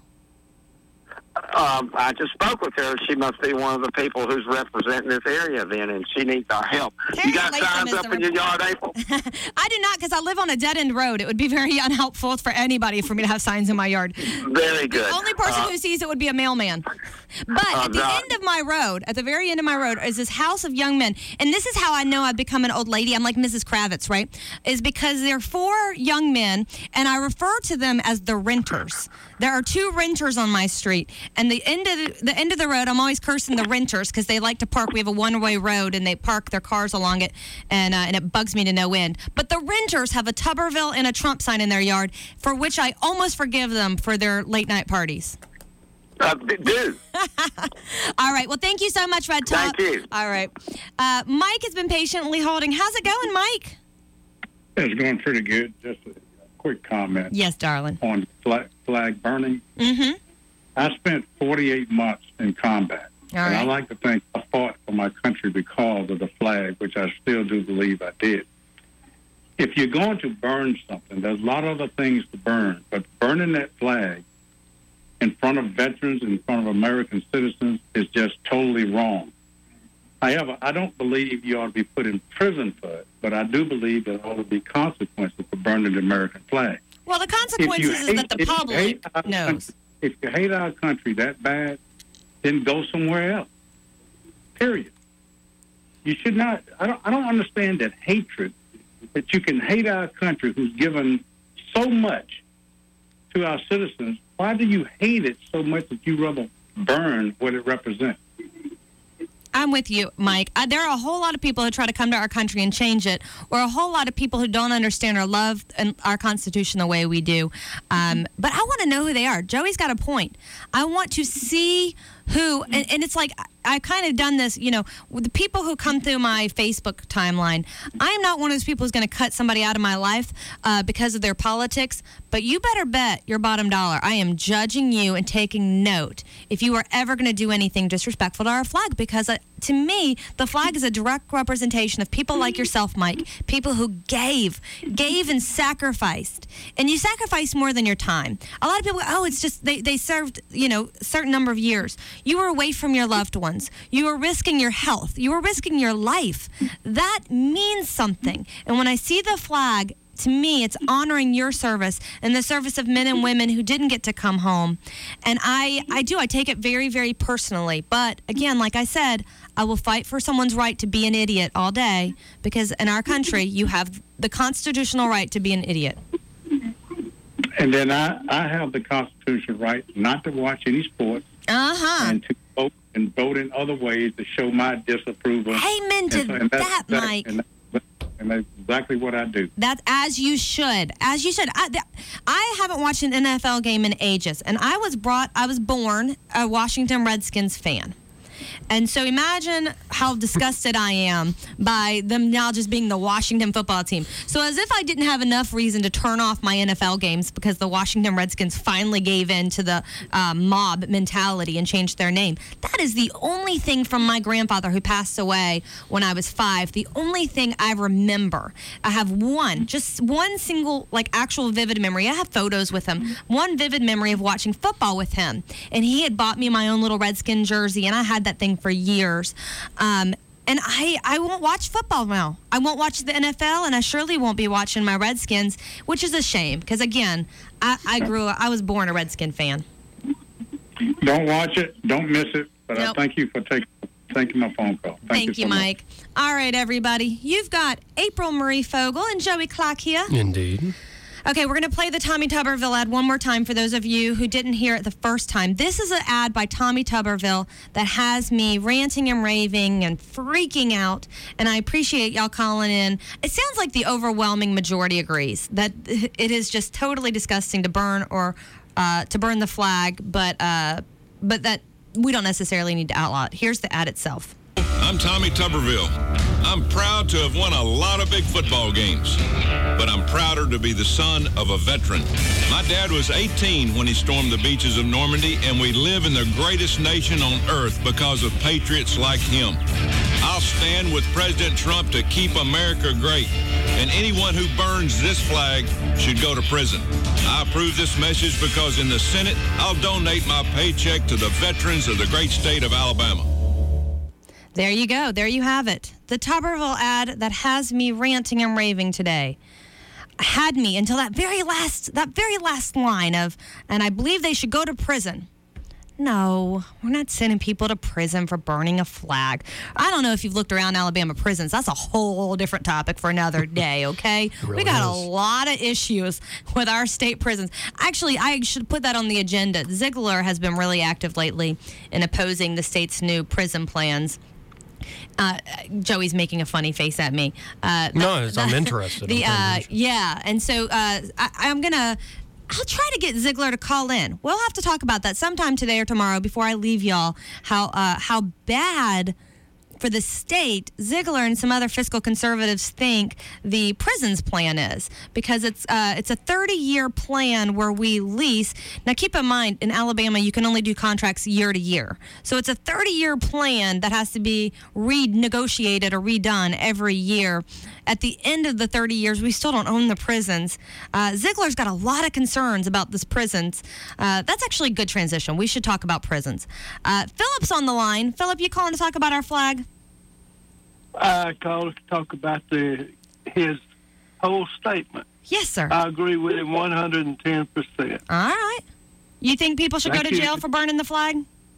I just spoke with her. She must be one of the people who's representing this area then, and she needs our help. Terry You got Latham signs is up the in your yard, April? I do not, because I live on a dead-end road. It would be very unhelpful for anybody for me to have signs in my yard. Very good. The only person who sees it would be a mailman. But at the end of my road, at the very end of my road, is this house of young men. And this is how I know I've become an old lady. I'm like Mrs. Kravitz, right? Is because there are 4 young men, and I refer to them as the renters. There are 2 renters on my street, and the end of the road, I'm always cursing the renters because they like to park. We have a one-way road, and they park their cars along it, and it bugs me to no end. But the renters have a Tuberville and a Trump sign in their yard, for which I almost forgive them for their late-night parties. Do. All right. Well, thank you so much, Red Top. Thank you. All right. Mike has been patiently holding. How's it going, Mike? It's going pretty good. Just a quick comment. Yes, darling. On flag burning. Mm-hmm. I spent 48 months in combat. All and right. I like to think I fought for my country because of the flag, which I still do believe I did. If you're going to burn something, there's a lot of other things to burn, but burning that flag in front of veterans, in front of American citizens, is just totally wrong. However, I don't believe you ought to be put in prison for it, but I do believe there ought to be consequences for burning the American flag. Well, the consequences is that the public knows. If you hate our country that bad, then go somewhere else. Period. You should not. I don't understand that hatred, that you can hate our country who's given so much to our citizens. Why do you hate it so much that you rather burn what it represents? I'm with you, Mike. There are a whole lot of people who try to come to our country and change it, or a whole lot of people who don't understand or love our Constitution the way we do. But I want to know who they are. Joey's got a point. I want to see who, and it's like, I've kind of done this, with the people who come through my Facebook timeline. I am not one of those people who's going to cut somebody out of my life because of their politics, but you better bet your bottom dollar I am judging you and taking note if you are ever going to do anything disrespectful to our flag, because to me, the flag is a direct representation of people like yourself, Mike, people who gave and sacrificed. And you sacrificed more than your time. A lot of people go, it's just they served, a certain number of years. You were away from your loved ones. You were risking your health. You were risking your life. That means something. And when I see the flag to me, it's honoring your service and the service of men and women who didn't get to come home. And I take it very, very personally. But again, like I said, I will fight for someone's right to be an idiot all day, because in our country, you have the constitutional right to be an idiot. And then I have the constitutional right not to watch any sports. And to vote in other ways to show my disapproval. Amen to that, Mike. And that's exactly what I do. That's as you should. As you should. I haven't watched an NFL game in ages, and I was born a Washington Redskins fan. And so imagine how disgusted I am by them now just being the Washington football team. So as if I didn't have enough reason to turn off my NFL games because the Washington Redskins finally gave in to the mob mentality and changed their name. That is the only thing from my grandfather, who passed away when I was 5. The only thing I remember. I have just one single, actual vivid memory. I have photos with him. One vivid memory of watching football with him. And he had bought me my own little Redskin jersey, and I had that thing for years. And I won't watch football now. I won't watch the NFL, and I surely won't be watching my Redskins, which is a shame because, again, I was born a Redskin fan. Don't watch it. Don't miss it. But I thank you for taking my phone call. Thank you, Mike. All right, everybody. You've got April Marie Fogel and Joey Clark here. Indeed. Okay, we're going to play the Tommy Tuberville ad one more time for those of you who didn't hear it the first time. This is an ad by Tommy Tuberville that has me ranting and raving and freaking out, and I appreciate y'all calling in. It sounds like the overwhelming majority agrees that it is just totally disgusting to burn the flag, but that we don't necessarily need to outlaw it. Here's the ad itself. I'm Tommy Tuberville. I'm proud to have won a lot of big football games, but I'm prouder to be the son of a veteran. My dad was 18 when he stormed the beaches of Normandy, and we live in the greatest nation on earth because of patriots like him. I'll stand with President Trump to keep America great, and anyone who burns this flag should go to prison. I approve this message because in the Senate, I'll donate my paycheck to the veterans of the great state of Alabama. There you go. There you have it. The Tuberville ad that has me ranting and raving today had me until that very last line of, and I believe they should go to prison. No, we're not sending people to prison for burning a flag. I don't know if you've looked around Alabama prisons. That's a whole different topic for another day, okay? Really we got a lot of issues with our state prisons. Actually, I should put that on the agenda. Ziegler has been really active lately in opposing the state's new prison plans. Joey's making a funny face at me. I'm interested. Yeah, and so I'll try to get Ziegler to call in. We'll have to talk about that sometime today or tomorrow before I leave y'all, how bad for the state Ziegler and some other fiscal conservatives think the prisons plan is, because it's a 30-year plan where we lease. Now keep in mind, in Alabama you can only do contracts year to year, so it's a 30-year plan that has to be renegotiated or redone every year. At the end of the 30 years, we still don't own the prisons. Ziegler's got a lot of concerns about this prisons. That's actually a good transition. We should talk about prisons. Philip's on the line. Philip, you calling to talk about our flag? I called to talk about his whole statement. Yes, sir. I agree with him 110%. All right. You think people should go to jail for burning the flag?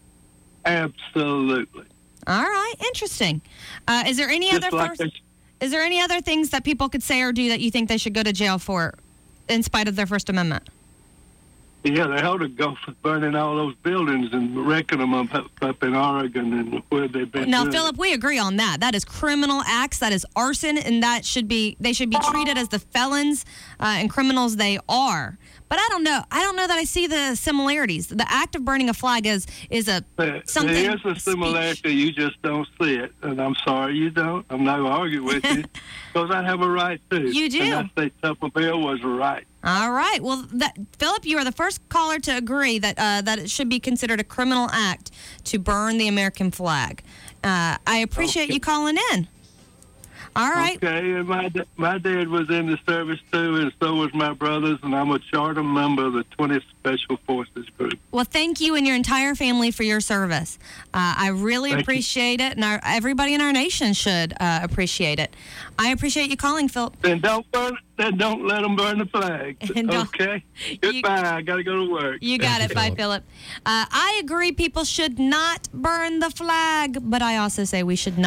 Absolutely. All right. Interesting. Is there any Is there any other things that people could say or do that you think they should go to jail for in spite of their First Amendment? Yeah, they ought to go for burning all those buildings and wrecking them up in Oregon and where they've been. Now, Philip, we agree on that. That is criminal acts. That is arson, and they should be treated as the felons and criminals they are. But I don't know. I don't know that I see the similarities. The act of burning a flag is something. There is a similarity. You just don't see it, and I'm sorry you don't. I'm not going to argue with you because I have a right to. You do. And I think Tuberville was right. All right. Well, Philip, you are the first caller to agree that it should be considered a criminal act to burn the American flag. I appreciate you calling in. All right. Okay, and my dad was in the service too, and so was my brothers, and I'm a charter member of the 20th Special Forces Group. Well, thank you and your entire family for your service. I really appreciate it, and everybody in our nation should appreciate it. I appreciate you calling, Philip. Then don't let them burn the flag. Okay? Goodbye. I got to go to work. You got it. Bye, Philip. I agree people should not burn the flag, but I also say we should not